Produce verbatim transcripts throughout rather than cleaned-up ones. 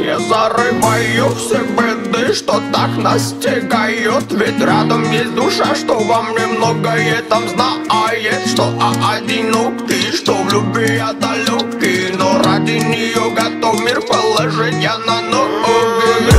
Я зарываю все беды, что так настигают. Ведь рядом есть душа, что вам немногое там знает. Что одинокий, что в любви я далекий, но ради нее готов мир положить я на ноги.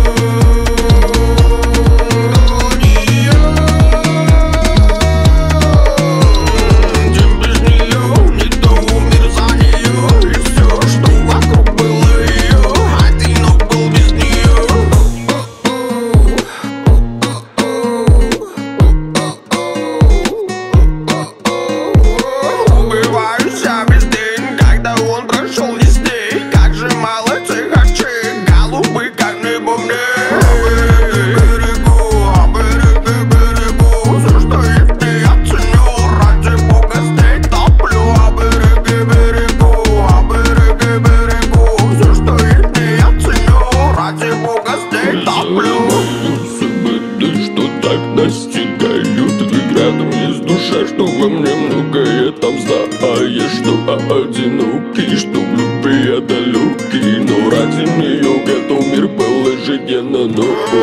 Достигают, ведь рядом есть душа, что во мне многое там знаешь. Что одинокий, что в любви я далекий, но ради нее готов мир положить я на ноги.